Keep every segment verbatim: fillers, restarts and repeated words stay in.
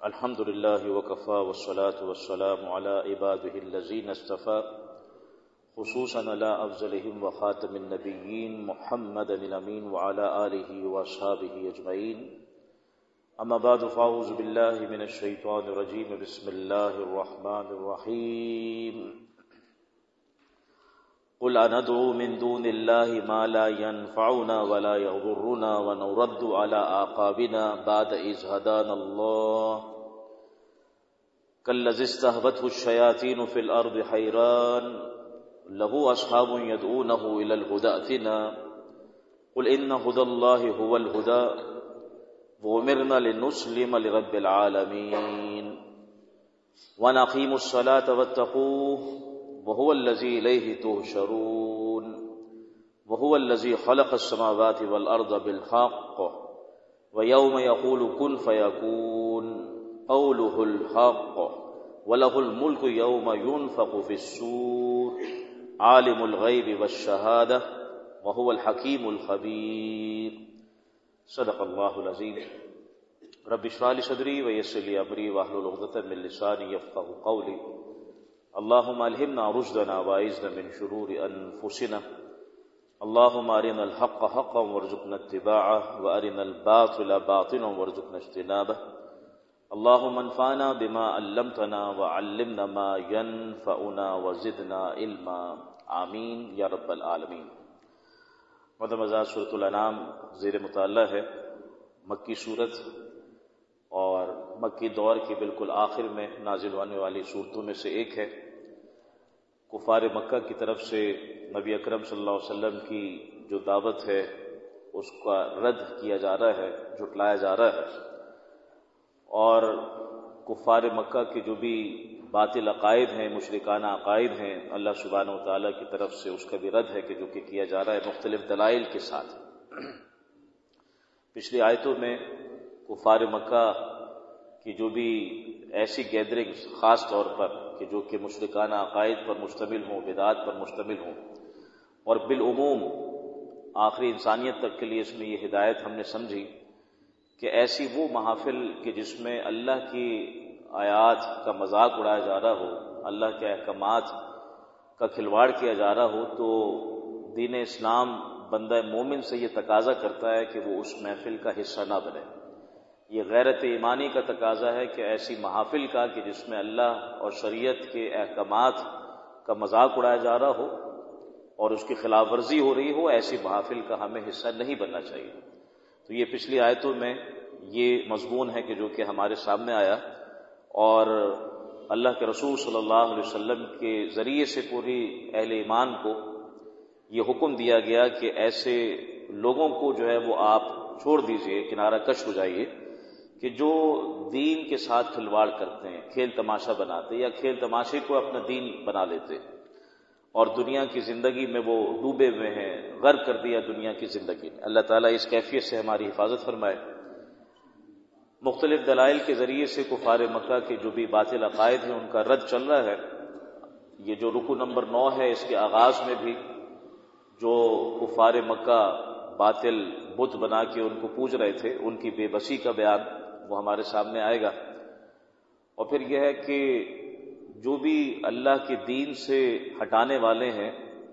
الحمد لله وكفى والصلاة والسلام على عباده الذين اصطفى خصوصا على أفضلهم وخاتم النبيين محمد الأمين وعلى آله وأصحابه أجمعين. أما بعد فأعوذ بالله من الشيطان الرجيم. بسم الله الرحمن الرحيم. قل أندعو من دون الله ما لا ينفعنا ولا يضرنا ونرد على أعقابنا بعد إذ هدانا الله كالذي استهوته الشياطين في الأرض حيران له أصحاب يدعونه إلى الهدى ائتنا قل إن هدى الله هو الهدى وأمرنا لنسلم لرب العالمين ونقيم الصلاة واتقوه وهو الذي إليه تحشرون وهو الذي خلق السماوات والأرض بالحق ويوم يقول كن فيكون قوله الحق وله الملك يوم ينفخ في الصور عالم الغيب والشهادة وهو الحكيم الخبير. صدق الله العظيم. رب اشرح لي صدري ويسر لي أمري واحلل عقدة من لساني يفقهوا قولي. اللهم ألهمنا رشدنا وأعذنا من شرور أنفسنا. اللهم أرنا الحق حقا وارزقنا اتباعه وأرنا الباطل باطلا وارزقنا اجتنابه. اللهم انفعنا بما علمتنا وعلمنا ما ينفعنا وزدنا علما. آمین یا رب العالمین. محترم حضرات، سورۃ الانعام زیر مطالعہ ہے، مکی صورت اور مکی دور کے بالکل آخر میں نازل ہونے والی صورتوں میں سے ایک ہے. کفار مکہ کی طرف سے نبی اکرم صلی اللہ علیہ وسلم کی جو دعوت ہے اس کا رد کیا جا رہا ہے، جھٹلایا جا رہا ہے، اور کفار مکہ کے جو بھی باطل عقائد ہیں، مشرکانہ عقائد ہیں، اللہ سبحانہ و تعالیٰ کی طرف سے اس کا بھی رد ہے کہ جو کہ کیا جا رہا ہے مختلف دلائل کے ساتھ. پچھلی آیتوں میں کفار مکہ کی جو بھی ایسی گیدرنگز خاص طور پر کہ جو کہ مشرکانہ عقائد پر مشتمل ہوں، بدعات پر مشتمل ہوں، اور بالعموم آخری انسانیت تک کے لیے اس میں یہ ہدایت ہم نے سمجھی کہ ایسی وہ محافل کہ جس میں اللہ کی آیات کا مذاق اڑایا جا رہا ہو، اللہ کے احکامات کا کھلواڑ کیا جا رہا ہو، تو دین اسلام بندہ مومن سے یہ تقاضا کرتا ہے کہ وہ اس محفل کا حصہ نہ بنے. یہ غیرت ایمانی کا تقاضا ہے کہ ایسی محافل کا کہ جس میں اللہ اور شریعت کے احکامات کا مذاق اڑایا جا رہا ہو اور اس کی خلاف ورزی ہو رہی ہو، ایسی محافل کا ہمیں حصہ نہیں بننا چاہیے. تو یہ پچھلی آیتوں میں یہ مضمون ہے کہ جو کہ ہمارے سامنے آیا، اور اللہ کے رسول صلی اللہ علیہ وسلم کے ذریعے سے پوری اہل ایمان کو یہ حکم دیا گیا کہ ایسے لوگوں کو جو ہے وہ آپ چھوڑ دیجئے، کنارہ کش ہو جائیے، کہ جو دین کے ساتھ کھلواڑ کرتے ہیں، کھیل تماشا بناتے یا کھیل تماشے کو اپنا دین بنا لیتے اور دنیا کی زندگی میں وہ ڈوبے ہوئے ہیں، غرق کر دیا دنیا کی زندگی نے. اللہ تعالیٰ اس کیفیت سے ہماری حفاظت فرمائے. مختلف دلائل کے ذریعے سے کفار مکہ کے جو بھی باطل عقائد ہیں ان کا رد چل رہا ہے. یہ جو رکو نمبر نو ہے، اس کے آغاز میں بھی جو کفار مکہ باطل بت بنا کے ان کو پوج رہے تھے، ان کی بے بسی کا بیان وہ ہمارے سامنے آئے گا. اور پھر یہ ہے کہ جو بھی اللہ کے دین سے ہٹانے والے ہیں،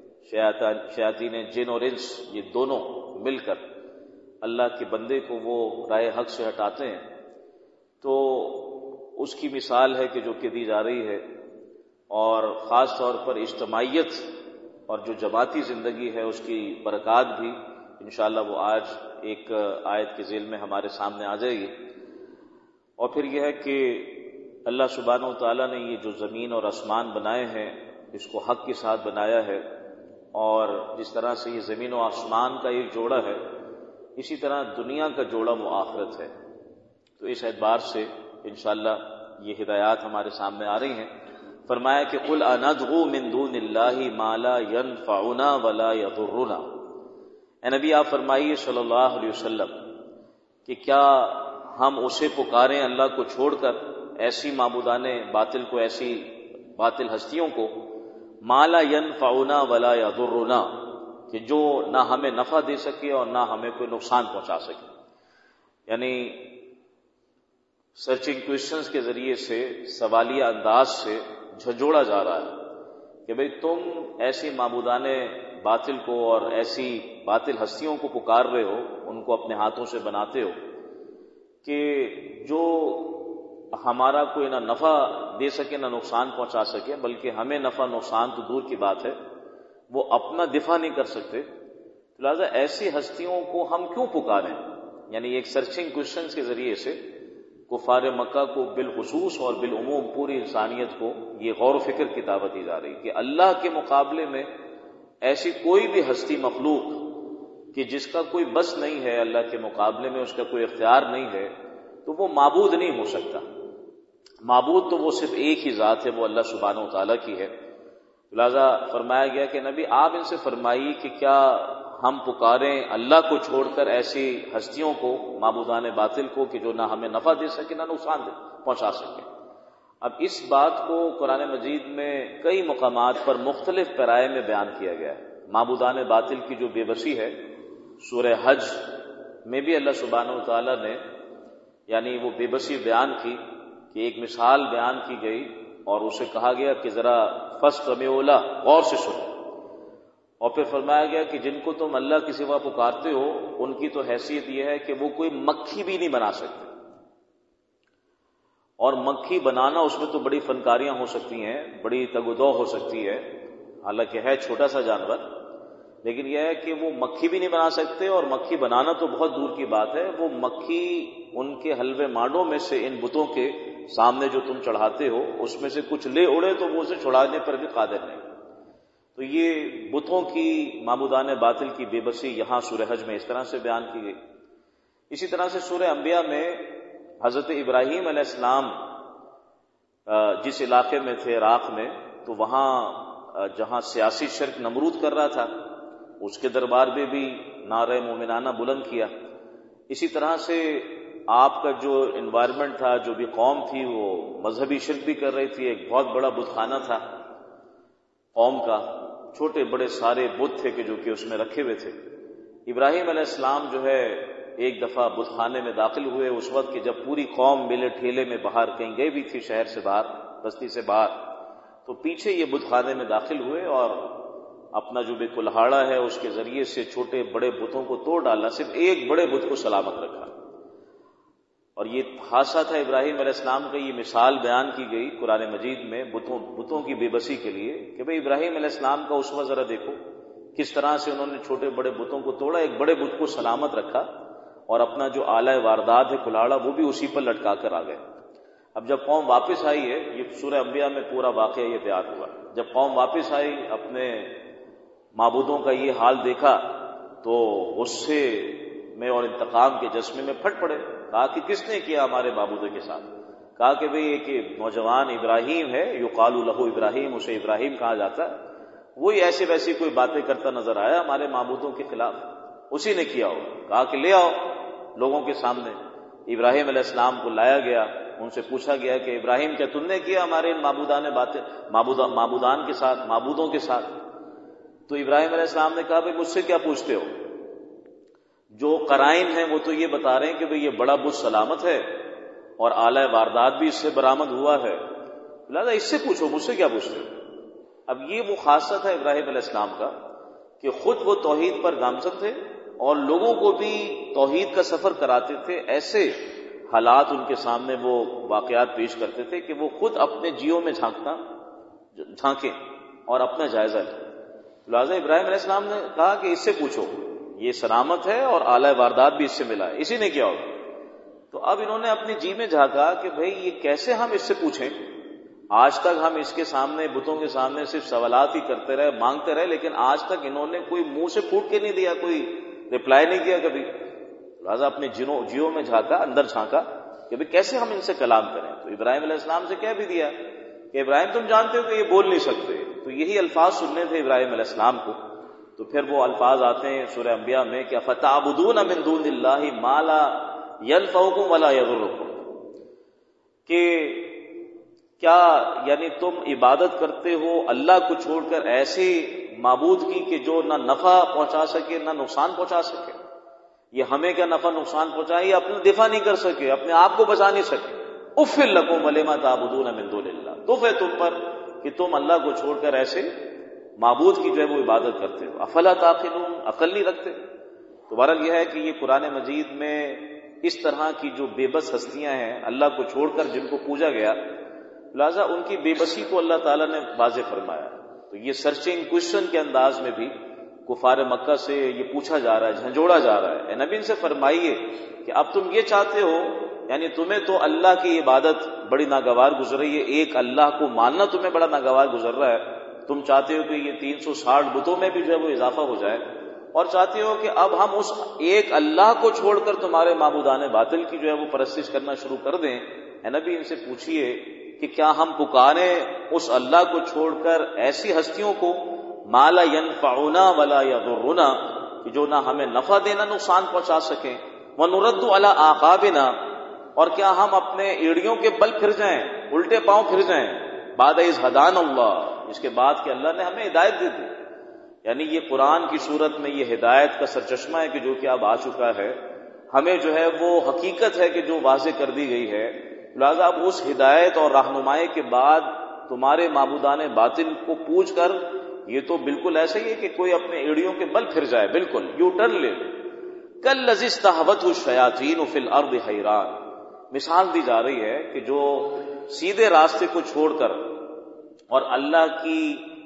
شیاطین جن اور انس، یہ دونوں مل کر اللہ کے بندے کو وہ رائے حق سے ہٹاتے ہیں، تو اس کی مثال ہے کہ جو کہ دی جا رہی ہے. اور خاص طور پر اجتماعیت اور جو جماعتی زندگی ہے اس کی برکات بھی انشاءاللہ وہ آج ایک آیت کے ذیل میں ہمارے سامنے آ جائے گی. اور پھر یہ ہے کہ اللہ سبحانہ و تعالیٰ نے یہ جو زمین اور آسمان بنائے ہیں اس کو حق کے ساتھ بنایا ہے، اور جس طرح سے یہ زمین و آسمان کا ایک جوڑا ہے، اسی طرح دنیا کا جوڑا وہ آخرت ہے. تو اس اعتبار سے انشاءاللہ یہ ہدایات ہمارے سامنے آ رہی ہیں. فرمایا کہ قل اندعو من دون اللہ ما لا ينفعنا ولا يضرنا. اے نبی آپ فرمائیے صلی اللہ علیہ وسلم کہ کیا ہم اسے پکاریں اللہ کو چھوڑ کر، ایسی معبودان باطل کو، ایسی باطل ہستیوں کو، ما لا ينفعنا ولا يضرنا، کہ جو نہ ہمیں نفع دے سکے اور نہ ہمیں کوئی نقصان پہنچا سکے. یعنی سرچنگ کویشچنز کے ذریعے سے سوالیہ انداز سے جھنجھوڑا جا رہا ہے کہ بھئی تم ایسی معبودان باطل کو اور ایسی باطل ہستیوں کو پکار رہے ہو، ان کو اپنے ہاتھوں سے بناتے ہو کہ جو ہمارا کوئی نہ نفع دے سکے نہ نقصان پہنچا سکے، بلکہ ہمیں نفع نقصان تو دور کی بات ہے، وہ اپنا دفاع نہیں کر سکتے، لہٰذا ایسی ہستیوں کو ہم کیوں پکاریں؟ یعنی ایک سرچنگ کویشچنز کے ذریعے سے کفار مکہ کو بالخصوص اور بالعموم پوری انسانیت کو یہ غور و فکر کی دعوت دی جا رہی کہ اللہ کے مقابلے میں ایسی کوئی بھی ہستی مخلوق کہ جس کا کوئی بس نہیں ہے، اللہ کے مقابلے میں اس کا کوئی اختیار نہیں ہے، تو وہ معبود نہیں ہو سکتا۔ معبود تو وہ صرف ایک ہی ذات ہے، وہ اللہ سبحانہ و تعالیٰ کی ہے۔ لہذا فرمایا گیا کہ نبی آپ ان سے فرمائیے کہ کیا ہم پکاریں اللہ کو چھوڑ کر ایسی ہستیوں کو، معبودان باطل کو، کہ جو نہ ہمیں نفع دے سکے نہ نقصان دے پہنچا سکے۔ اب اس بات کو قرآن مجید میں کئی مقامات پر مختلف پیرائے میں بیان کیا گیا ہے۔ معبودان باطل کی جو بے بسی ہے، سورہ حج میں بھی اللہ سبحانہ و تعالیٰ نے یعنی وہ بے بسی بیان کی کہ ایک مثال بیان کی گئی اور اسے کہا گیا کہ ذرا فاستمعوا لہ، غور سے سنو، اور پھر فرمایا گیا کہ جن کو تم اللہ کے سوا پکارتے ہو ان کی تو حیثیت یہ ہے کہ وہ کوئی مکھی بھی نہیں بنا سکتے، اور مکھی بنانا اس میں تو بڑی فنکاریاں ہو سکتی ہیں، بڑی تگ و دو ہو سکتی ہے، حالانکہ ہے چھوٹا سا جانور، لیکن یہ ہے کہ وہ مکھی بھی نہیں بنا سکتے، اور مکھی بنانا تو بہت دور کی بات ہے، وہ مکھی ان کے حلوے مانڈوں میں سے ان بتوں کے سامنے جو تم چڑھاتے ہو اس میں سے کچھ لے اڑے تو وہ اسے چھڑانے پر بھی قادر نہیں۔ تو یہ بتوں کی، معبودان باطل کی بے بسی یہاں سورہ حج میں اس طرح سے بیان کی گئی۔ اسی طرح سے سورہ انبیاء میں حضرت ابراہیم علیہ السلام جس علاقے میں تھے عراق میں، تو وہاں جہاں سیاسی شرک نمرود کر رہا تھا اس کے دربار میں بھی نعرہ مومنانہ بلند کیا۔ اسی طرح سے آپ کا جو انوائرمنٹ تھا، جو بھی قوم تھی، وہ مذہبی شرک بھی کر رہی تھی، ایک بہت بڑا بت خانہ تھا قوم کا، چھوٹے بڑے سارے بت تھے کہ جو کہ اس میں رکھے ہوئے تھے۔ ابراہیم علیہ السلام جو ہے ایک دفعہ بت خانے میں داخل ہوئے اس وقت کہ جب پوری قوم میلے ٹھیلے میں باہر کہیں گئی بھی تھی، شہر سے باہر، بستی سے باہر، تو پیچھے یہ بت خانے میں داخل ہوئے اور اپنا جو بھی کلہاڑا ہے اس کے ذریعے سے چھوٹے بڑے بتوں کو توڑ ڈالا، صرف ایک بڑے بت کو سلامت رکھا۔ اور یہ حادثہ تھا ابراہیم علیہ السلام کا، یہ مثال بیان کی گئی قرآن مجید میں بتوں بتوں کی بے بسی کے لیے کہ بھئی ابراہیم علیہ السلام کا اسوہ ذرا دیکھو، کس طرح سے انہوں نے چھوٹے بڑے بتوں کو توڑا، ایک بڑے بت کو سلامت رکھا، اور اپنا جو آلہ واردات ہے کلاڑا وہ بھی اسی پر لٹکا کر آ گئے۔ اب جب قوم واپس آئی ہے، یہ سورہ انبیاء میں پورا واقعہ یہ بیان ہوا، جب قوم واپس آئی اپنے معبودوں کا یہ حال دیکھا تو غصے میں اور انتقام کے جذبے میں پھٹ پڑے، کہا کہ کس نے کیا ہمارے معبودوں کے ساتھ؟ کہا کہ بھئی ایک نوجوان ابراہیم ہے، یقال لہ ابراہیم، اسے ابراہیم کہا جاتا ہے، وہی ایسی ویسی کوئی باتیں کرتا نظر آیا ہمارے معبودوں کے خلاف، اسی نے کیا ہو۔ کہا کہ لے آؤ لوگوں کے سامنے۔ ابراہیم علیہ السلام کو لایا گیا، ان سے پوچھا گیا کہ ابراہیم کیا تم نے کیا ہمارے ان معبودان باتیں معبودان کے ساتھ، معبودوں کے ساتھ؟ تو ابراہیم علیہ السلام نے کہا بھئی مجھ سے کیا پوچھتے ہو؟ جو قرائن ہیں وہ تو یہ بتا رہے ہیں کہ بھئی یہ بڑا بت سلامت ہے اور آلہ واردات بھی اس سے برآمد ہوا ہے، لہذا اس سے پوچھو، مجھ سے کیا پوچھتے ہو؟ اب یہ وہ خاصہ تھا ابراہیم علیہ السلام کا کہ خود وہ توحید پر گامزن تھے اور لوگوں کو بھی توحید کا سفر کراتے تھے، ایسے حالات ان کے سامنے وہ واقعات پیش کرتے تھے کہ وہ خود اپنے جیوں میں جھانکنا جھانکیں اور اپنا جائزہ لیں۔ لہٰذا ابراہیم علیہ السلام نے کہا کہ اس سے پوچھو، یہ سلامت ہے اور آلہ واردات بھی اس سے ملا ہے، اسی نے کیا ہوگا؟ تو اب انہوں نے اپنی جی میں جھانکا کہ بھئی یہ کیسے ہم اس سے پوچھیں؟ آج تک ہم اس کے سامنے، بتوں کے سامنے صرف سوالات ہی کرتے رہے، مانگتے رہے، لیکن آج تک انہوں نے کوئی منہ سے پھوٹ کے نہیں دیا، کوئی رپلائی نہیں کیا کبھی۔ لہٰذا اپنے جنوں جیوں میں جھانکا، اندر جھانکا کہ بھئی کیسے ہم ان سے کلام کریں۔ تو ابراہیم علیہ السلام سے کہہ بھی دیا کہ ابراہیم تم جانتے ہو کہ یہ بول نہیں سکتے، تو یہی الفاظ سننے تھے ابراہیم علیہ السلام کو۔ تو پھر وہ الفاظ آتے ہیں سورہ انبیاء میں کہ فَتَعْبُدُونَ مِن دُونِ اللَّهِ مَا لَا يَنفَعُكُمْ وَلَا يَضُرُّكُمْ، کہ کیا یعنی تم عبادت کرتے ہو اللہ کو چھوڑ کر ایسے معبود کی کہ جو نہ نفع پہنچا سکے نہ نقصان پہنچا سکے؟ یہ ہمیں کیا نفع نقصان پہنچائے، یہ اپنا دفاع نہیں کر سکے، اپنے آپ کو بچا نہیں سکے۔ اف لکم ولما تعبدون من دون اللہ، تف ہے تم پر کہ تم اللہ کو چھوڑ کر ایسے معبود کی جو ہے وہ عبادت کرتے ہو، افلا تعقلون، عقل نہیں رکھتے؟ تو بہرحال یہ ہے کہ یہ قرآن مجید میں اس طرح کی جو بے بس ہستیاں ہیں اللہ کو چھوڑ کر جن کو پوجا گیا، لہذا ان کی بے بسی کو اللہ تعالیٰ نے واضح فرمایا۔ تو یہ سرچنگ کوشچن کے انداز میں بھی کفار مکہ سے یہ پوچھا جا رہا ہے، جھنجھوڑا جا رہا ہے، اے نبی ان سے فرمائیے کہ اب تم یہ چاہتے ہو، یعنی تمہیں تو اللہ کی عبادت بڑی ناگوار گزر رہی ہے، ایک اللہ کو ماننا تمہیں بڑا ناگوار گزر رہا ہے، تم چاہتے ہو کہ یہ تین سو ساٹھ بتوں میں بھی جو ہے وہ اضافہ ہو جائے، اور چاہتے ہو کہ اب ہم اس ایک اللہ کو چھوڑ کر تمہارے معبودان باطل کی جو ہے وہ پرستش کرنا شروع کر دیں۔ اے نبی ان سے پوچھیے کہ کیا ہم پکاریں اس اللہ کو چھوڑ کر ایسی ہستیوں کو ما لا ينفعنا ولا يضرنا، کہ جو نہ ہمیں نفع دینا نقصان پہنچا سکیں، ونرد علی اعقابنا، اور کیا ہم اپنے ایڑیوں کے بل پھر جائیں، الٹے پاؤں پھر جائیں، بعد اذ ہدانا اللہ، اس کے بعد کہ اللہ نے ہمیں ہدایت دے دی۔ یعنی یہ قرآن کی صورت میں یہ ہدایت کا سرچشمہ ہے کہ جو کہ اب آ چکا ہے، ہمیں جو ہے وہ حقیقت ہے کہ جو واضح کر دی گئی ہے، لہذا اب اس ہدایت اور رہنمائی کے بعد تمہارے معبودان باطل کو پوچھ کر یہ تو بالکل ایسا ہی ہے کہ کوئی اپنے ایڑیوں کے بل پھر جائے، بالکل یو ٹرن لے لے۔ کالذی استہوتہ الشیاطین فی الارض حیران، مثال دی جا رہی ہے کہ جو سیدھے راستے کو چھوڑ کر اور اللہ کی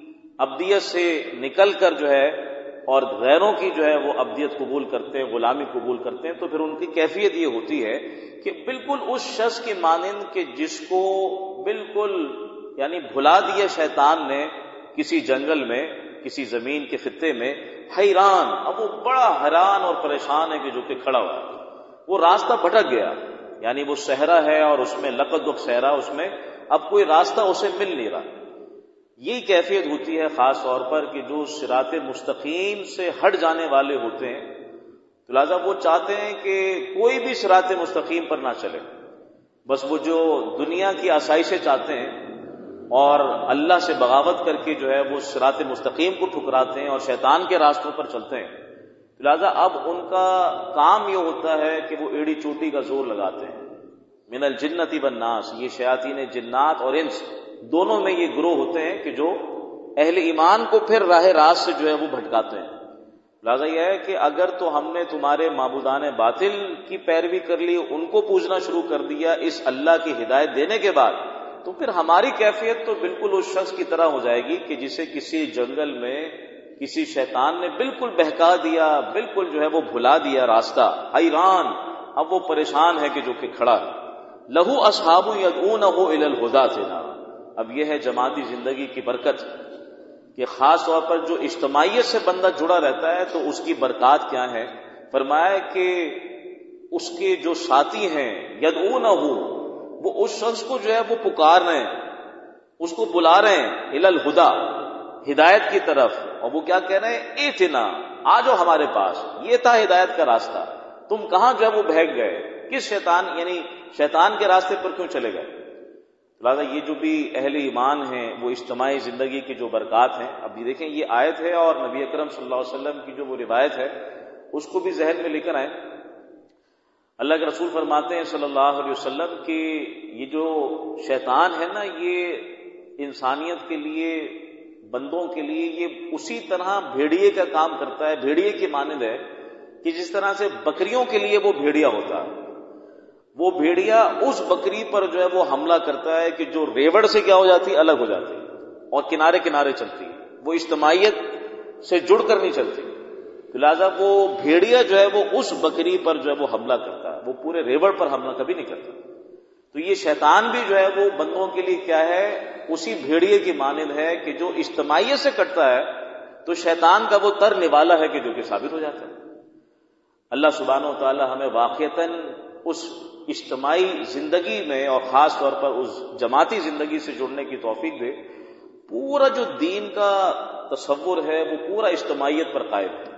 عبدیت سے نکل کر جو ہے اور غیروں کی جو ہے وہ عبدیت قبول کرتے ہیں، غلامی قبول کرتے ہیں، تو پھر ان کی کیفیت یہ ہوتی ہے کہ بالکل اس شخص کی مانند کہ جس کو بالکل یعنی بھلا دیا شیطان نے کسی جنگل میں، کسی زمین کے خطے میں، حیران، اب وہ بڑا حیران اور پریشان ہے کہ جو کہ کھڑا ہوا ہے، وہ راستہ بھٹک گیا، یعنی وہ صحرا ہے اور اس میں لقد وقت صحرا، اس میں اب کوئی راستہ اسے مل نہیں رہا۔ یہی کیفیت ہوتی ہے خاص طور پر کہ جو صراط مستقیم سے ہٹ جانے والے ہوتے ہیں، تو لہٰذا وہ چاہتے ہیں کہ کوئی بھی صراط مستقیم پر نہ چلے، بس وہ جو دنیا کی آسائشیں چاہتے ہیں اور اللہ سے بغاوت کر کے جو ہے وہ صراط مستقیم کو ٹھکراتے ہیں اور شیطان کے راستوں پر چلتے ہیں، لہذا اب ان کا کام یہ ہوتا ہے کہ وہ ایڑی چوٹی کا زور لگاتے ہیں۔ من الجنت والناس، یہ شیاطین جنات اور انس دونوں میں یہ گروہ ہوتے ہیں کہ جو اہل ایمان کو پھر راہ راست سے جو ہے وہ بھٹکاتے ہیں۔ لہذا یہ ہے کہ اگر تو ہم نے تمہارے معبودان باطل کی پیروی کر لی، ان کو پوجنا شروع کر دیا اس اللہ کی ہدایت دینے کے بعد، تو پھر ہماری کیفیت تو بالکل اس شخص کی طرح ہو جائے گی کہ جسے کسی جنگل میں کسی شیطان نے بالکل بہکا دیا، بالکل جو ہے وہ بھلا دیا راستہ، حیران، اب وہ پریشان ہے کہ جو کہ کھڑا ہے۔ لہو اصحاب یدعونہ الی الہدی ائتنا، اب یہ ہے جماعتی زندگی کی برکت کہ خاص طور پر جو اجتماعیت سے بندہ جڑا رہتا ہے تو اس کی برکات کیا ہے؟ فرمایا کہ اس کے جو ساتھی ہیں یدعونہ، وہ اس شخص کو جو ہے وہ پکار رہے ہیں، اس کو بلا رہے ہیں الی الہدی، ہدایت کی طرف، اور وہ کیا کہہ رہے ہیں؟ ایتنا، آ جاؤ ہمارے پاس، یہ تھا ہدایت کا راستہ، تم کہاں جو ہے وہ بہک گئے، کس شیطان یعنی شیطان کے راستے پر کیوں چلے گئے؟ لہٰذا یہ جو بھی اہل ایمان ہیں وہ اجتماعی زندگی کی جو برکات ہیں، اب یہ دیکھیں یہ آیت ہے اور نبی اکرم صلی اللہ علیہ وسلم کی جو وہ روایت ہے اس کو بھی ذہن میں لے کر آئیں۔ اللہ کے رسول فرماتے ہیں صلی اللہ علیہ وسلم کہ یہ جو شیطان ہے نا، یہ انسانیت کے لیے، بندوں کے لیے یہ اسی طرح بھیڑیے کا کام کرتا ہے، بھیڑیے کی مانند ہے کہ جس طرح سے بکریوں کے لیے وہ بھیڑیا ہوتا ہے، وہ بھیڑیا اس بکری پر جو ہے وہ حملہ کرتا ہے کہ جو ریوڑ سے کیا ہو جاتی ہے، الگ ہو جاتی ہے اور کنارے کنارے چلتی ہے، وہ اجتماعیت سے جڑ کر نہیں چلتی، لہٰذا وہ بھیڑیا جو ہے وہ اس بکری پر جو ہے وہ حملہ کرتا ہے، وہ پورے ریوڑ پر حملہ کبھی نہیں کرتا۔ تو یہ شیطان بھی جو ہے وہ بندوں کے لیے کیا ہے، اسی بھیڑیے کی مانند ہے کہ جو اجتماعیت سے کٹتا ہے تو شیطان کا وہ تر نوالا ہے کہ جو کہ ثابت ہو جاتا ہے۔ اللہ سبحانہ و تعالی ہمیں واقعتاً اس اجتماعی زندگی میں اور خاص طور پر اس جماعتی زندگی سے جڑنے کی توفیق دے۔ پورا جو دین کا تصور ہے وہ پورا اجتماعیت پر قائم ہے۔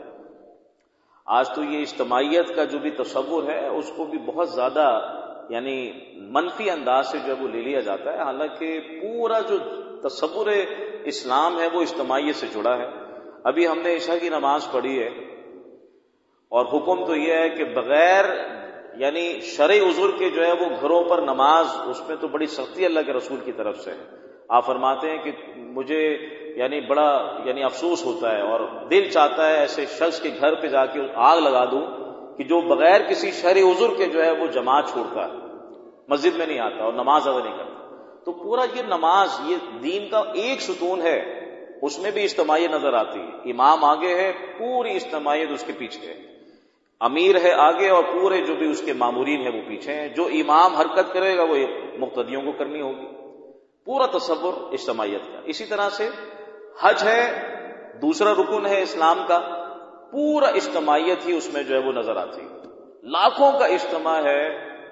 آج تو یہ اجتماعیت کا جو بھی تصور ہے اس کو بھی بہت زیادہ یعنی منفی انداز سے جو ہے وہ لے لیا جاتا ہے، حالانکہ پورا جو تصور اسلام ہے وہ اجتماعیت سے جڑا ہے۔ ابھی ہم نے عشاء کی نماز پڑھی ہے اور حکم تو یہ ہے کہ بغیر یعنی شرعی عذر کے جو ہے وہ گھروں پر نماز، اس میں تو بڑی سختی اللہ کے رسول کی طرف سے ہے. آپ فرماتے ہیں کہ مجھے یعنی بڑا یعنی افسوس ہوتا ہے اور دل چاہتا ہے ایسے شخص کے گھر پہ جا کے آگ لگا دوں کہ جو بغیر کسی شرعی عذر کے جو ہے وہ جماعت چھوڑتا ہے، مسجد میں نہیں آتا اور نماز ادا نہیں کرتا. تو پورا یہ نماز یہ دین کا ایک ستون ہے، اس میں بھی اجتماعیت نظر آتی ہے. امام آگے ہے، پوری اجتماعیت اس کے پیچھے ہے. امیر ہے آگے اور پورے جو بھی اس کے مامورین ہیں وہ پیچھے ہیں. جو امام حرکت کرے گا وہ مقتدیوں کو کرنی ہوگی. پورا تصور اجتماعیت کا. اسی طرح سے حج ہے، دوسرا رکن ہے اسلام کا، پورا اجتماعیت ہی اس میں جو ہے وہ نظر آتی ہے. لاکھوں کا اجتماع ہے،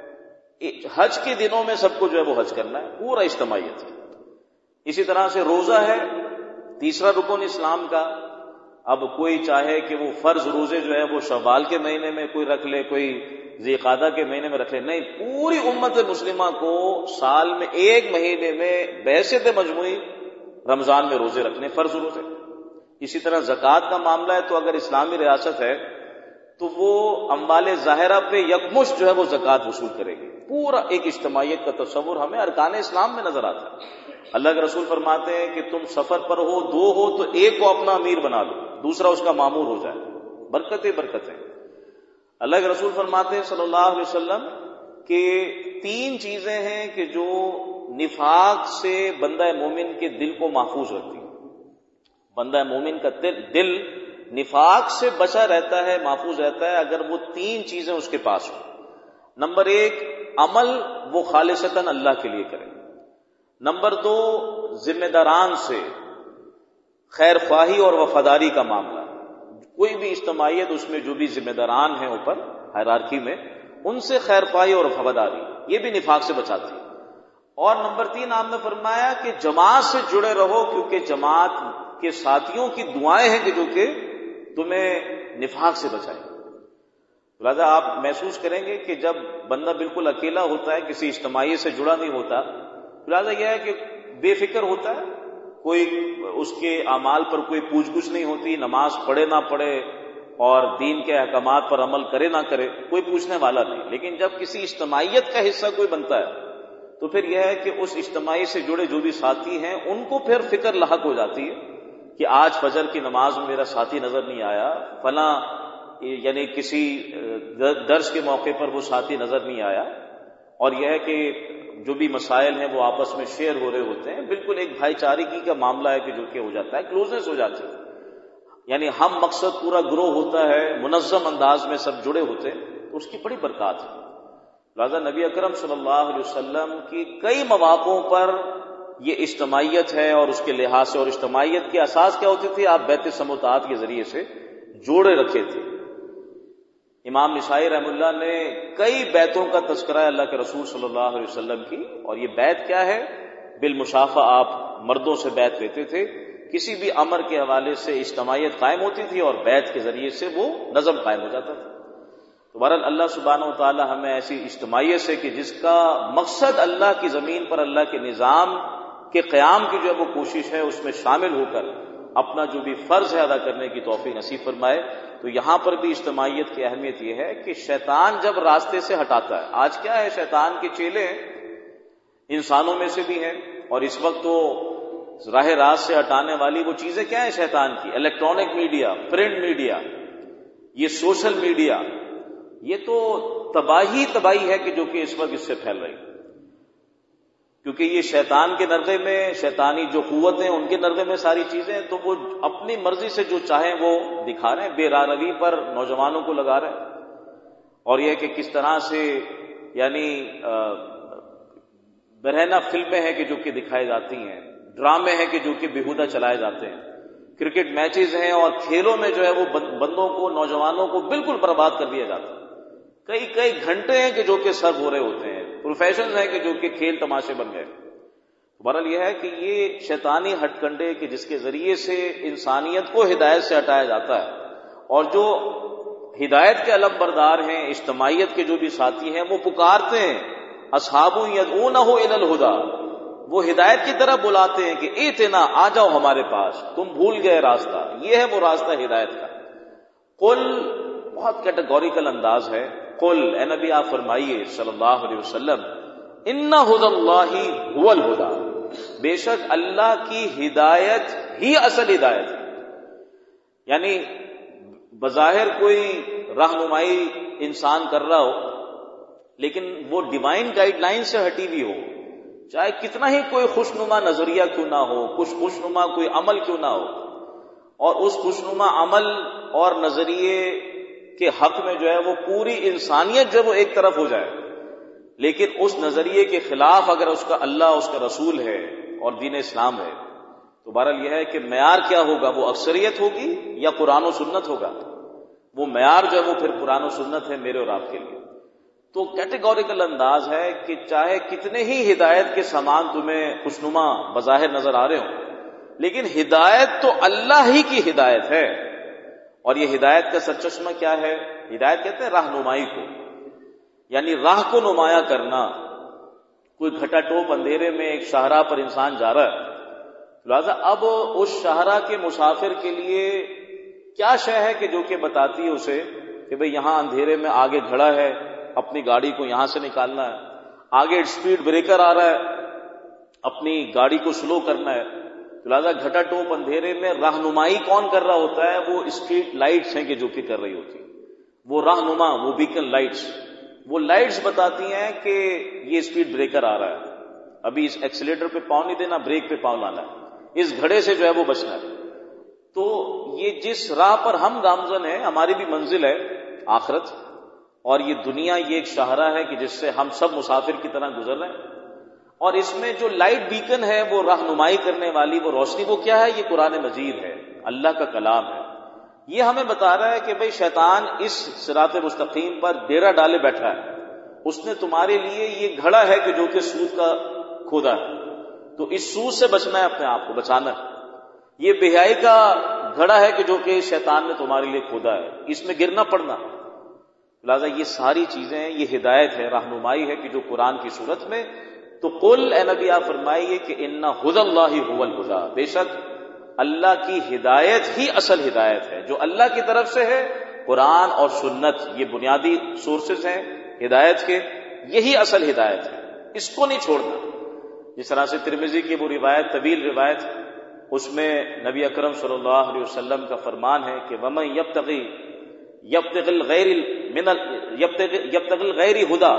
حج کے دنوں میں سب کو جو ہے وہ حج کرنا ہے، پورا اجتماعیت. اسی طرح سے روزہ ہے، تیسرا رکن اسلام کا. اب کوئی چاہے کہ وہ فرض روزے جو ہے وہ شوال کے مہینے میں کوئی رکھ لے، کوئی ذی قعدہ کے مہینے میں رکھ لے، نہیں، پوری امت مسلمہ کو سال میں ایک مہینے میں بحیثیت مجموعی رمضان میں روزے رکھنے، فرض روزے. اسی طرح زکوٰۃ کا معاملہ ہے تو اگر اسلامی ریاست ہے تو وہ اموال ظاہرہ پہ یکمشت جو ہے وہ زکوٰۃ وصول کرے گی. پورا ایک اجتماعیت کا تصور ہمیں ارکان اسلام میں نظر آتا ہے. اللہ کے رسول فرماتے ہیں کہ تم سفر پر ہو، دو ہو تو ایک کو اپنا امیر بنا لو، دوسرا اس کا مامور ہو جائے. برکتیں برکتیں. اللہ کے رسول فرماتے ہیں صلی اللہ علیہ وسلم کہ تین چیزیں ہیں کہ جو نفاق سے بندہ مومن کے دل کو محفوظ رکھتی ہیں. بندہ مومن کا دل نفاق سے بچا رہتا ہے، محفوظ رہتا ہے اگر وہ تین چیزیں اس کے پاس ہوں. نمبر ایک، عمل وہ خالصتاً اللہ کے لیے کرے. نمبر دو، ذمہ داران سے خیر خواہی اور وفاداری کا معاملہ. کوئی بھی اجتماعیت اس میں جو بھی ذمہ داران ہیں اوپر ہائرارکی میں، ان سے خیر خواہی اور وفاداری، یہ بھی نفاق سے بچاتی ہے. اور نمبر تین آپ نے فرمایا کہ جماعت سے جڑے رہو، کیونکہ جماعت کے ساتھیوں کی دعائیں ہیں کہ جو کہ تمہیں نفاق سے بچائیں. لہٰذا آپ محسوس کریں گے کہ جب بندہ بالکل اکیلا ہوتا ہے، کسی اجتماعیت سے جڑا نہیں ہوتا، لہٰذا یہ ہے کہ بے فکر ہوتا ہے، کوئی اس کے اعمال پر کوئی پوچھ گچھ نہیں ہوتی، نماز پڑھے نہ پڑھے اور دین کے احکامات پر عمل کرے نہ کرے، کوئی پوچھنے والا نہیں. لیکن جب کسی اجتماعیت کا حصہ کوئی بنتا ہے تو پھر یہ ہے کہ اس اجتماعی سے جڑے جو بھی ساتھی ہیں ان کو پھر فکر لاحق ہو جاتی ہے کہ آج فجر کی نماز میں میرا ساتھی نظر نہیں آیا، فلاں یعنی کسی درس کے موقع پر وہ ساتھی نظر نہیں آیا. اور یہ ہے کہ جو بھی مسائل ہیں وہ آپس میں شیئر ہو رہے ہوتے ہیں، بالکل ایک بھائی چارگی کا معاملہ ہے کہ جو کہ ہو جاتا ہے، کلوزنس ہو جاتی ہے. یعنی ہم مقصد پورا گروہ ہوتا ہے، منظم انداز میں سب جڑے ہوتے ہیں، تو اس کی بڑی برکات ہے. لہٰذا نبی اکرم صلی اللہ علیہ وسلم کی کئی مواقعوں پر یہ اجتماعیت ہے اور اس کے لحاظ سے، اور اجتماعیت کی اساس کیا ہوتی تھی؟ آپ بیت سموتات کے ذریعے سے جوڑے رکھے تھے. امام نسائی رحم اللہ نے کئی بیتوں کا تذکرہ ہے اللہ کے رسول صلی اللہ علیہ وسلم کی. اور یہ بیت کیا ہے؟ بالمشافہ آپ مردوں سے بیت لیتے تھے، کسی بھی امر کے حوالے سے اجتماعیت قائم ہوتی تھی اور بیت کے ذریعے سے وہ نظم قائم ہو جاتا تھا. تو بہرحال اللہ سبحانہ و تعالی ہمیں ایسی اجتماعیت سے کہ جس کا مقصد اللہ کی زمین پر اللہ کے نظام کے قیام کی جو ہے وہ کوشش ہے، اس میں شامل ہو کر اپنا جو بھی فرض ہے ادا کرنے کی توفیق نصیب فرمائے. تو یہاں پر بھی اجتماعیت کی اہمیت یہ ہے کہ شیطان جب راستے سے ہٹاتا ہے، آج کیا ہے، شیطان کے چیلے انسانوں میں سے بھی ہیں، اور اس وقت تو راہ راست سے ہٹانے والی وہ چیزیں کیا ہیں شیطان کی؟ الیکٹرانک میڈیا، پرنٹ میڈیا، یہ سوشل میڈیا، یہ تو تباہی تباہی ہے کہ جو کہ اس وقت اس سے پھیل رہی، کیونکہ یہ شیطان کے نرغے میں، شیطانی جو قوتیں ان کے نرغے میں ساری چیزیں، تو وہ اپنی مرضی سے جو چاہیں وہ دکھا رہے ہیں، بے راروی پر نوجوانوں کو لگا رہے ہیں. اور یہ کہ کس طرح سے یعنی برہنہ فلمیں ہیں کہ جو کہ دکھائی جاتی ہیں، ڈرامے ہیں کہ جو کہ بیہودہ چلائے جاتے ہیں، کرکٹ میچز ہیں اور کھیلوں میں جو ہے وہ بندوں کو، نوجوانوں کو بالکل برباد کر دیا جاتا ہے. کئی کئی گھنٹے ہیں کہ جو کہ سرو ہو رہے ہوتے ہیں، پروفیشنز ہیں کہ جو کہ کھیل تماشے بن گئے. بہرحال یہ ہے کہ یہ شیطانی ہٹ کنڈے کہ جس کے ذریعے سے انسانیت کو ہدایت سے ہٹایا جاتا ہے، اور جو ہدایت کے علم بردار ہیں، اجتماعیت کے جو بھی ساتھی ہیں، وہ پکارتے ہیں اصحاب یدعونہ الی الہدی، وہ ہدایت کی طرف بلاتے ہیں کہ ایتنا، آ جاؤ ہمارے پاس، تم بھول گئے راستہ، یہ ہے وہ راستہ ہدایت کا. قل، بہت کیٹیگوریکل انداز ہے قل اے نبی آپ فرمائیے صلی اللہ علیہ وسلم ان ھدی اللہ ھو الھدی، بے شک اللہ کی ہدایت ہی اصل ہدایت ہے. یعنی بظاہر کوئی رہنمائی انسان کر رہا ہو لیکن وہ ڈیوائن گائیڈ لائن سے ہٹی ہوئی ہو، چاہے کتنا ہی کوئی خوشنما نظریہ کیوں نہ ہو، کچھ خوشنما کوئی عمل کیوں نہ ہو، اور اس خوشنما عمل اور نظریے کے حق میں جو ہے وہ پوری انسانیت جب وہ ایک طرف ہو جائے، لیکن اس نظریے کے خلاف اگر اس کا اللہ اس کا رسول ہے اور دین اسلام ہے تو بہرحال یہ ہے کہ معیار کیا ہوگا، وہ اکثریت ہوگی یا قرآن و سنت ہوگا. وہ معیار جو ہے وہ پھر قرآن و سنت ہے میرے اور آپ کے لیے. تو کیٹیگوریکل انداز ہے کہ چاہے کتنے ہی ہدایت کے سامان تمہیں خوشنما بظاہر نظر آ رہے ہوں، لیکن ہدایت تو اللہ ہی کی ہدایت ہے. اور یہ ہدایت کا سرچشمہ کیا ہے؟ ہدایت کہتے ہیں رہنمائی کو، یعنی راہ کو نمایاں کرنا. کوئی گھٹا ٹوپ اندھیرے میں ایک شاہراہ پر انسان جا رہا ہے، لہٰذا اب اس شاہراہ کے مسافر کے لیے کیا شے ہے کہ جو کہ بتاتی ہے اسے کہ بھئی یہاں اندھیرے میں آگے گھڑا ہے، اپنی گاڑی کو یہاں سے نکالنا ہے، آگے اسپیڈ بریکر آ رہا ہے، اپنی گاڑی کو سلو کرنا ہے. لہٰذا گھٹا ٹوپ اندھیرے میں رہنمائی کون کر رہا ہوتا ہے؟ وہ اسٹریٹ لائٹس ہیں کہ جو کہ کر رہی ہوتی، وہ رہنما، وہ بیکن لائٹس، وہ لائٹس بتاتی ہیں کہ یہ اسپیڈ بریکر آ رہا ہے، ابھی اس ایکسیلیٹر پہ پاؤں نہیں دینا، بریک پہ پاؤں لانا ہے، اس گھڑے سے جو ہے وہ بچنا ہے. تو یہ جس راہ پر ہم گامزن ہیں ہماری بھی منزل ہے آخرت، اور یہ دنیا یہ ایک شاہراہ ہے کہ جس سے ہم سب مسافر کی طرح گزر رہے ہیں. اور اس میں جو لائٹ بیکن ہے وہ رہنمائی کرنے والی وہ روشنی، وہ کیا ہے؟ یہ قرآن مجید ہے، اللہ کا کلام ہے. یہ ہمیں بتا رہا ہے کہ بھئی شیطان اس صراط مستقیم پر ڈیرا ڈالے بیٹھا ہے، اس نے تمہارے لیے یہ گھڑا ہے کہ جو کہ سود کا کھودا ہے، تو اس سود سے بچنا ہے، اپنے آپ کو بچانا ہے. یہ بہائی کا گھڑا ہے کہ جو کہ شیطان نے تمہارے لیے کھودا ہے، اس میں گرنا پڑنا. لہٰذا یہ ساری چیزیں، یہ ہدایت ہے، رہنمائی ہے کہ جو قرآن کی صورت میں. تو قل اے نبی آپ فرمائیے کہ ان ھدی اللہ ھو الھدی، بے شک اللہ کی ہدایت ہی اصل ہدایت ہے، جو اللہ کی طرف سے ہے. قرآن اور سنت یہ بنیادی سورسز ہیں ہدایت کے، یہی اصل ہدایت ہے، اس کو نہیں چھوڑنا. جس طرح سے ترمذی کی وہ روایت، طویل روایت، اس میں نبی اکرم صلی اللہ علیہ وسلم کا فرمان ہے کہ وَمَن يَبْتَغِي يَبْتَغِي الْغَيْرِ مِنَ يَبْتَغِي الْغَيْرِ هُدًى،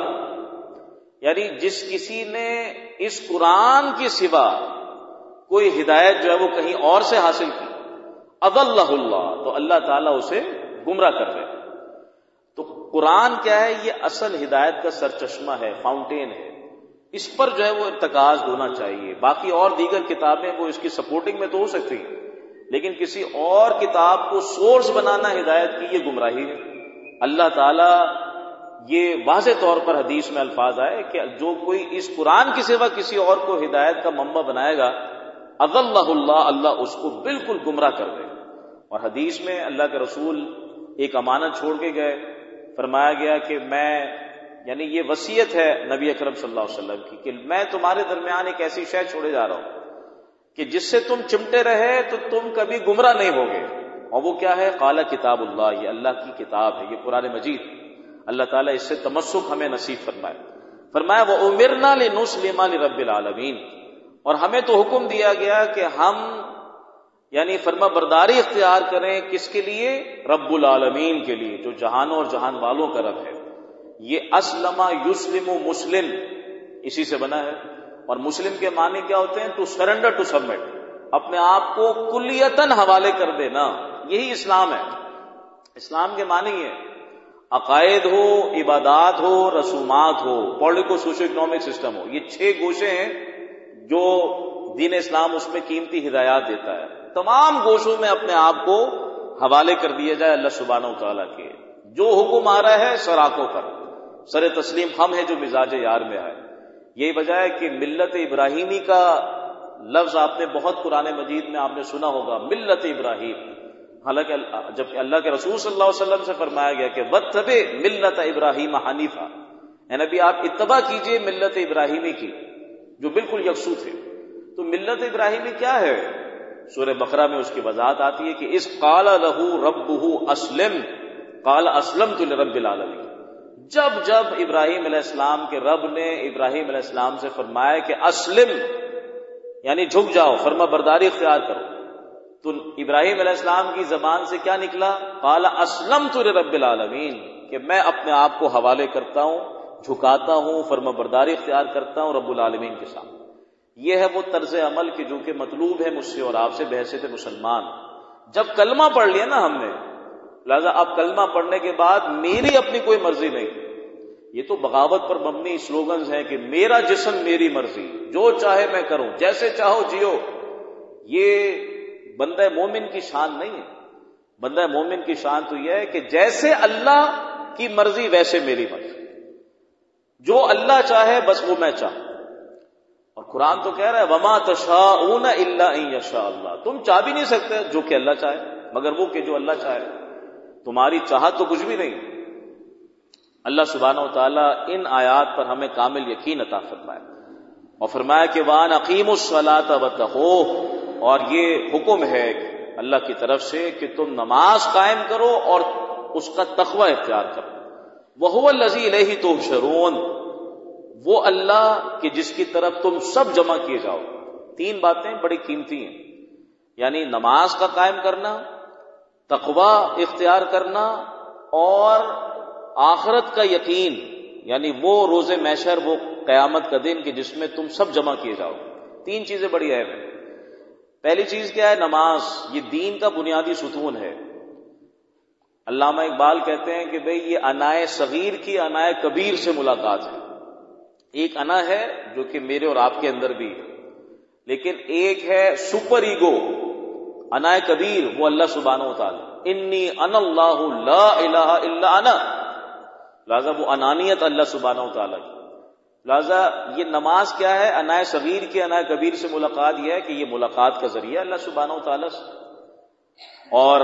یعنی جس کسی نے اس قرآن کی سوا کوئی ہدایت جو ہے وہ کہیں اور سے حاصل کی، اضلہ اللہ، تو اللہ تعالیٰ اسے گمراہ کر دے. تو قرآن کیا ہے؟ یہ اصل ہدایت کا سرچشمہ ہے، فاؤنٹین ہے، اس پر جو ہے وہ ارتکاز ہونا چاہیے. باقی اور دیگر کتابیں وہ اس کی سپورٹنگ میں تو ہو سکتی ہیں، لیکن کسی اور کتاب کو سورس بنانا ہدایت کی یہ گمراہی ہے. اللہ تعالیٰ یہ واضح طور پر حدیث میں الفاظ آئے کہ جو کوئی اس قرآن کی سوا کسی اور کو ہدایت کا منبع بنائے گا، اضلہ اللہ، اللہ اس کو بالکل گمراہ کر دے. اور حدیث میں اللہ کے رسول ایک امانت چھوڑ کے گئے، فرمایا گیا کہ میں، یعنی یہ وصیت ہے نبی اکرم صلی اللہ علیہ وسلم کی کہ میں تمہارے درمیان ایک ایسی شے چھوڑے جا رہا ہوں کہ جس سے تم چمٹے رہے تو تم کبھی گمراہ نہیں ہوگے. اور وہ کیا ہے؟ قال کتاب اللہ، یہ اللہ کی کتاب ہے، یہ قرآن مجید. اللہ تعالیٰ اس سے تمسک ہمیں نصیب فرمائے. فرمایا وَأُمِرْنَا لِنُسْلِمَ لِرَبِّ الْعَالَمِينَ، اور ہمیں تو حکم دیا گیا کہ ہم یعنی فرما برداری اختیار کریں کس کے لیے؟ رب العالمین کے لیے، جو جہانوں اور جہان والوں کا رب ہے. یہ اسلم یسلم مسلم اسی سے بنا ہے. اور مسلم کے معنی کیا ہوتے ہیں؟ ٹو سرنڈر، ٹو سبمٹ، اپنے آپ کو کلیتاً حوالے کر دینا، یہی اسلام ہے. اسلام کے معنی ہے عقائد ہو، عبادات ہو، رسومات ہو، پولیٹیکو سوشو اکنامک سسٹم ہو. یہ چھ گوشے ہیں جو دین اسلام اس میں قیمتی ہدایات دیتا ہے. تمام گوشوں میں اپنے آپ کو حوالے کر دیا جائے اللہ سبحانہ و تعالیٰ کے. جو حکم آ رہا ہے سر آنکھوں پر، سر تسلیم ہم ہیں جو مزاج یار میں آئے. یہی وجہ ہے کہ ملت ابراہیمی کا لفظ آپ نے بہت قرآن مجید میں آپ نے سنا ہوگا، ملت ابراہیم. حالانکہ جب اللہ کے رسول صلی اللہ علیہ وسلم سے فرمایا گیا کہ وَاتَّبِعْ مِلَّتَ إِبْرَاهِيمَ حَنِيفًا، اے نبی آپ اتباع کیجئے ملت ابراہیمی کی جو بالکل یکسو تھے. تو ملت ابراہیمی کیا ہے؟ سورہ بقرہ میں اس کی وضاحت آتی ہے کہ اِذْ قَالَ لَهُ رَبُّهُ أَسْلِمْ قَالَ أَسْلَمْتُ لِرَبِّ الْعَالَمِينَ. جب جب ابراہیم علیہ السلام کے رب نے ابراہیم علیہ السلام سے فرمایا کہ اسلم یعنی جھک جاؤ، فرما برداری اختیار کرو، تو ابراہیم علیہ السلام کی زبان سے کیا نکلا؟ قال اسلمت لرب العالمین، کہ میں اپنے آپ کو حوالے کرتا ہوں، جھکاتا ہوں، فرما برداری اختیار کرتا ہوں رب العالمین کے سامنے۔ یہ ہے وہ طرز عمل کہ جو کہ مطلوب ہے مجھ سے اور آپ سے بحیثیت مسلمان۔ جب کلمہ پڑھ لیا نا ہم نے، لہذا اب کلمہ پڑھنے کے بعد میری اپنی کوئی مرضی نہیں، یہ تو بغاوت پر مبنی سلوگنز ہیں کہ میرا جسم میری مرضی، جو چاہے میں کروں، جیسے چاہو جیو۔ یہ بندہ مومن کی شان نہیں ہے۔ بندہ مومن کی شان تو یہ ہے کہ جیسے اللہ کی مرضی ویسے میری مرضی، جو اللہ چاہے بس وہ میں چاہوں۔ اور قرآن تو کہہ رہا ہے وما تشاءون الا ان یشاء اللہ، تم چاہ بھی نہیں سکتے جو کہ اللہ چاہے، مگر وہ کہ جو اللہ چاہے۔ تمہاری چاہت تو کچھ بھی نہیں۔ اللہ سبحانہ و تعالیٰ ان آیات پر ہمیں کامل یقین عطا فرمائے اور فرمایا کہ وَأَنْ أَقِيمُوا الصَّلَاةَ وَاتَّقُوهُ، اور یہ حکم ہے اللہ کی طرف سے کہ تم نماز قائم کرو اور اس کا تقوی اختیار کرو۔ وَهُوَ الَّذِي إِلَيْهِ تُحْشَرُونَ، وہ اللہ کہ جس کی طرف تم سب جمع کیے جاؤ۔ تین باتیں بڑی قیمتی ہیں، یعنی نماز کا قائم کرنا، تقوی اختیار کرنا، اور آخرت کا یقین، یعنی وہ روز محشر، وہ قیامت کا دن کہ جس میں تم سب جمع کیے جاؤ۔ تین چیزیں بڑی اہم ہیں۔ پہلی چیز کیا ہے؟ نماز، یہ دین کا بنیادی ستون ہے۔ علامہ اقبال کہتے ہیں کہ بھئی یہ انائے صغیر کی انائے کبیر سے ملاقات ہے۔ ایک انا ہے جو کہ میرے اور آپ کے اندر بھی ہے، لیکن ایک ہے سپر ایگو، انائے کبیر، وہ اللہ سبحانہ و تعالی، انی انا اللہ لا الہ الا انا، لہذا وہ انانیت اللہ سبحانہ و تعالیٰ کی۔ لہذا یہ نماز کیا ہے؟ انائے صغیر کی انائے کبیر سے ملاقات یہ ہے کہ یہ ملاقات کا ذریعہ اللہ سبحانہ و تعالیٰ سے، اور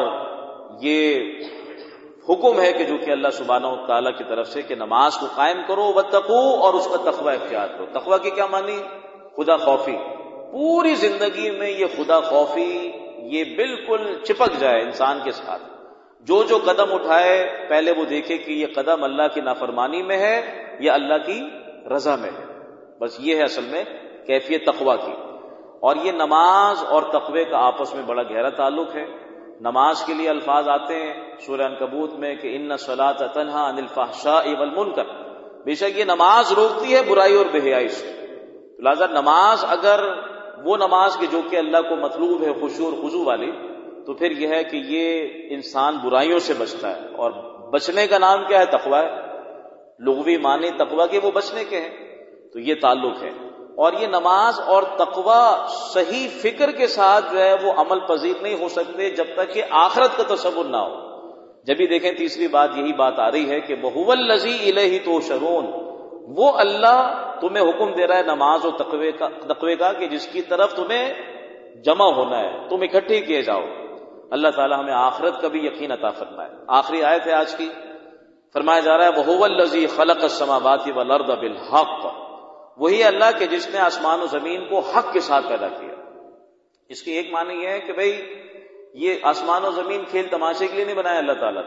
یہ حکم ہے کہ جو کہ اللہ سبحانہ و تعالیٰ کی طرف سے کہ نماز کو قائم کرو، واتقوا، اور اس کا تقوی اختیار کرو۔ تقوی کی کیا معنی؟ خدا خوفی۔ پوری زندگی میں یہ خدا خوفی یہ بالکل چپک جائے انسان کے ساتھ۔ جو جو قدم اٹھائے پہلے وہ دیکھے کہ یہ قدم اللہ کی نافرمانی میں ہے یا اللہ کی رضا میں ہے۔ بس یہ ہے اصل میں کیفیت تقوی کی۔ اور یہ نماز اور تقوی کا آپس میں بڑا گہرا تعلق ہے۔ نماز کے لیے الفاظ آتے ہیں سورہ عنکبوت میں کہ ان الصلاۃ تنہی عن الفحشاء والمنکر، بے شک یہ نماز روکتی ہے برائی اور بے حیائی سے۔ لہذا نماز اگر وہ نماز کہ جو کہ اللہ کو مطلوب ہے خشوع اور خضوع والی، تو پھر یہ ہے کہ یہ انسان برائیوں سے بچتا ہے، اور بچنے کا نام کیا ہے؟ تقوی ہے۔ لغوی معنی تقوی کے وہ بچنے کے ہیں، تو یہ تعلق ہے۔ اور یہ نماز اور تقوی صحیح فکر کے ساتھ جو ہے وہ عمل پذیر نہیں ہو سکتے جب تک کہ آخرت کا تصور نہ ہو۔ جب بھی دیکھیں تیسری بات یہی بات آ رہی ہے کہ وَهُوَ الَّذِي إِلَيْهِ تُحْشَرُونَ، وہ اللہ تمہیں حکم دے رہا ہے نماز اور تقوی کا تقوی کا کہ جس کی طرف تمہیں جمع ہونا ہے، تم اکٹھے کیے جاؤ۔ اللہ تعالی ہمیں آخرت کا بھی یقین عطا فرمائے۔ آخری آیت ہے آج کی، فرمایا جا رہا ہے وَهُوَ الَّذِي خَلَقَ السَّمَاوَاتِ وَالْأَرْضَ بِالْحَقِّ، وہی اللہ کہ جس نے آسمان و زمین کو حق کے ساتھ پیدا کیا۔ اس کی ایک معنی یہ ہے کہ بھئی یہ آسمان و زمین کھیل تماشے کے لیے نہیں بنایا اللہ تعالیٰ،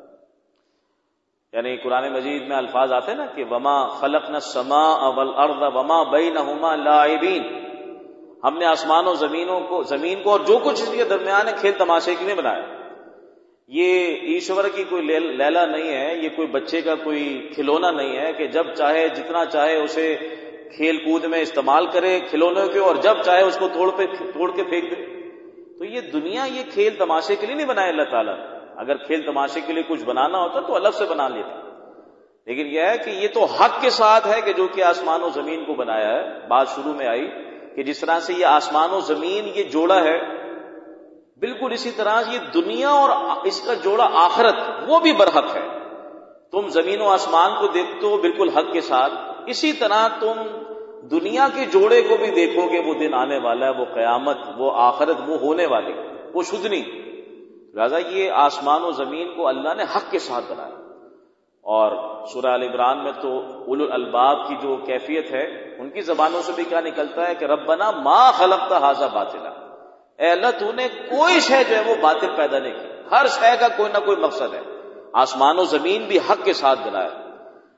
یعنی قرآن مجید میں الفاظ آتے ہیں نا کہ وما خلقنا السماء والارض وما بینہما لاعبین، ہم نے آسمان و زمینوں کو زمین کو اور جو کچھ اس کے درمیان ہے کھیل تماشے کے لیے بنایا۔ یہ ایشور کی کوئی لیلا نہیں ہے، یہ کوئی بچے کا کوئی کھلونا نہیں ہے کہ جب چاہے جتنا چاہے اسے کھیل کود میں استعمال کرے کھلونے کے، اور جب چاہے اس کو توڑ پہ توڑ کے پھینک دے۔ تو یہ دنیا یہ کھیل تماشے کے لیے نہیں بنایا اللہ تعالیٰ نے۔ اگر کھیل تماشے کے لیے کچھ بنانا ہوتا تو الگ سے بنا لیتا، لیکن یہ ہے کہ یہ تو حق کے ساتھ ہے کہ جو کہ آسمان و زمین کو بنایا ہے۔ بات شروع میں آئی کہ جس طرح سے یہ آسمان و زمین یہ جوڑا ہے، بالکل اسی طرح یہ دنیا اور اس کا جوڑا آخرت وہ بھی برحق ہے۔ تم زمین و آسمان کو دیکھتے ہو بالکل حق کے ساتھ، اسی طرح تم دنیا کے جوڑے کو بھی دیکھو گے، وہ دن آنے والا ہے، وہ قیامت، وہ آخرت، وہ ہونے والی، وہ شدنی۔ لہذا یہ آسمان و زمین کو اللہ نے حق کے ساتھ بنایا۔ اور سورہ ال عمران میں تو اولو الالباب کی جو کیفیت ہے ان کی زبانوں سے بھی کیا نکلتا ہے کہ ربنا ما خلقت ھذا باطلا، اے اللہ تو نے کوئی شے جو ہے وہ باطل پیدا نہیں کی، ہر شے کا کوئی نہ کوئی مقصد ہے۔ آسمان و زمین بھی حق کے ساتھ بنایا۔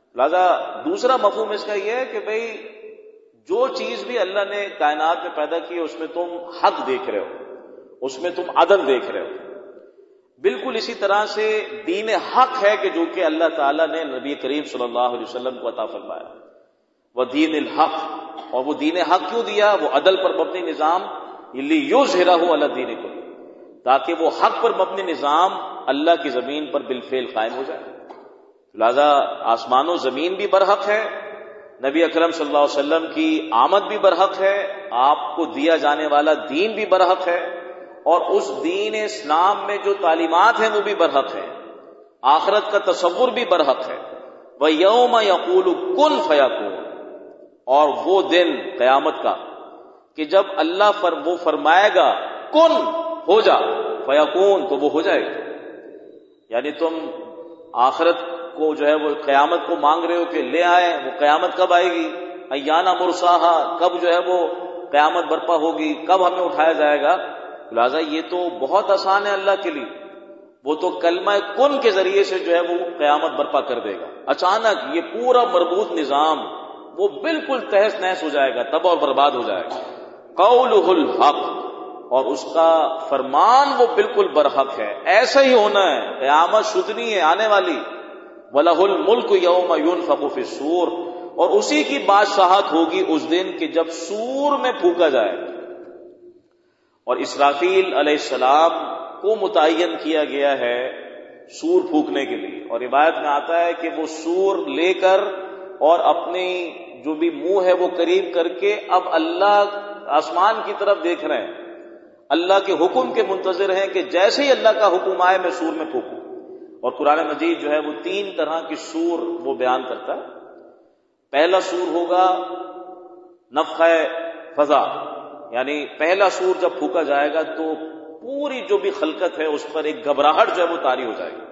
لہذا دوسرا مفہوم اس کا یہ ہے کہ بھئی جو چیز بھی اللہ نے کائنات میں پیدا کی ہے اس میں تم حق دیکھ رہے ہو، اس میں تم عدل دیکھ رہے ہو، بالکل اسی طرح سے دین حق ہے کہ جو کہ اللہ تعالیٰ نے نبی کریم صلی اللہ علیہ وسلم کو عطا فرمایا، وہ دین الحق. اور وہ دین حق کیوں دیا؟ وہ عدل پر مبنی نظام، لیظہرہ علی الدین کلہ، تاکہ وہ حق پر مبنی نظام اللہ کی زمین پر بالفعل قائم ہو جائے. لہذا آسمان و زمین بھی برحق ہے، نبی اکرم صلی اللہ علیہ وسلم کی آمد بھی برحق ہے، آپ کو دیا جانے والا دین بھی برحق ہے، اور اس دین اسلام میں جو تعلیمات ہیں وہ بھی برحق ہیں، آخرت کا تصور بھی برحق ہے. وَيَوْمَ يَقُولُ كُن فَيَكُونُ، اور وہ دن قیامت کا کہ جب اللہ فر وہ فرمائے گا کن ہو جا، فیکون تو وہ ہو جائے گا. یعنی تم آخرت کو جو ہے وہ قیامت کو مانگ رہے ہو کہ لے آئے، وہ قیامت کب آئے گی؟ ایانا مرساہا، کب جو ہے وہ قیامت برپا ہوگی، کب ہمیں اٹھایا جائے گا. لہٰذا یہ تو بہت آسان ہے اللہ کے لیے، وہ تو کلمہ کن کے ذریعے سے جو ہے وہ قیامت برپا کر دے گا. اچانک یہ پورا مربوط نظام وہ بالکل تہس نہس ہو جائے گا، تباہ اور برباد ہو جائے گا. قولہ الحق، اور اس کا فرمان وہ بالکل برحق ہے، ایسا ہی ہونا ہے، قیامت شدنی ہے، آنے والی. وَلَهُ الْمُلْكُ يَوْمَ يُنفَخُ فِي الصُّورِ، اور اسی کی بادشاہت ہوگی اس دن کہ جب سور میں پھونکا جائے. اور اسرافیل علیہ السلام کو متعین کیا گیا ہے سور پھونکنے کے لیے، اور روایت میں آتا ہے کہ وہ سور لے کر اور اپنی جو بھی منہ ہے وہ قریب کر کے اب اللہ آسمان کی طرف دیکھ رہے ہیں، اللہ کے حکم کے منتظر ہیں کہ جیسے ہی اللہ کا حکم آئے میں سور میں پھونکوں. اور قرآن مجید جو ہے وہ تین طرح کی سور وہ بیان کرتا ہے. پہلا سور ہوگا نفخہ فضا، یعنی پہلا سور جب پھونکا جائے گا تو پوری جو بھی خلقت ہے اس پر ایک گھبراہٹ جو ہے وہ طاری ہو جائے گی.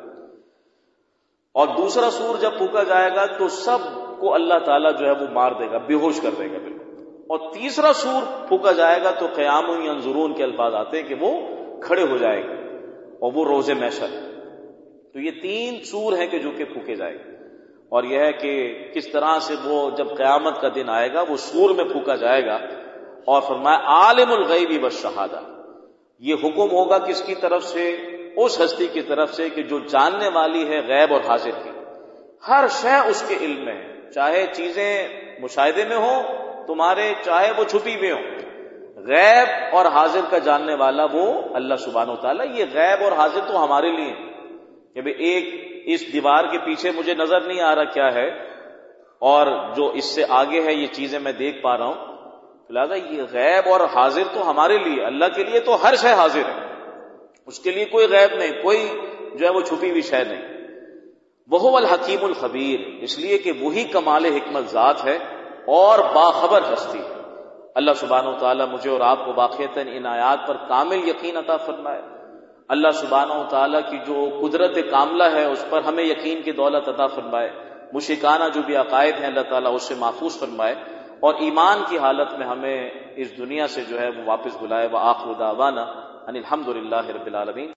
اور دوسرا سور جب پھونکا جائے گا تو سب کو اللہ تعالیٰ جو ہے وہ مار دے گا، بے ہوش کر دے گا بالکل. اور تیسرا سور پھونکا جائے گا تو قیام ینظرون کے الفاظ آتے ہیں کہ وہ کھڑے ہو جائے گا، اور وہ روز محشر. تو یہ تین سور ہیں کہ جو کہ پھونکے جائے گا. اور یہ ہے کہ کس طرح سے وہ جب قیامت کا دن آئے گا وہ سور میں پھونکا جائے گا. اور فرمایا عالم الغیب والشہادہ، یہ حکم ہوگا کس کی طرف سے؟ اس ہستی کی طرف سے کہ جو جاننے والی ہے غیب اور حاضر کی. ہر شے اس کے علم میں ہے، چاہے چیزیں مشاہدے میں ہوں تمہارے، چاہے وہ چھپی ہوئی ہوں. غیب اور حاضر کا جاننے والا وہ اللہ سبحانہ و تعالیٰ. یہ غیب اور حاضر تو ہمارے لیے کہ بھئی ایک اس دیوار کے پیچھے مجھے نظر نہیں آ رہا کیا ہے، اور جو اس سے آگے ہے یہ چیزیں میں دیکھ پا رہا ہوں. لہٰذا یہ غیب اور حاضر تو ہمارے لیے، اللہ کے لیے تو ہر شے حاضر ہے، اس کے لیے کوئی غیب نہیں، کوئی جو ہے وہ چھپی ہوئی شے نہیں. وہو الحکیم الخبیر، اس لیے کہ وہی کمال حکمت ذات ہے اور باخبر ہستی. اللہ سبحانہ و تعالیٰ مجھے اور آپ کو واقعتاً ان آیات پر کامل یقین عطا فرمائے. اللہ سبحانہ و تعالیٰ کی جو قدرت کاملہ ہے اس پر ہمیں یقین کی دولت عطا فرمائے. مشرکانہ جو بھی عقائد ہیں اللہ تعالیٰ اس سے محفوظ فرمائے، اور ایمان کی حالت میں ہمیں اس دنیا سے جو ہے وہ واپس بلائے. وآخر دعوانا ان الحمد للہ رب العالمین.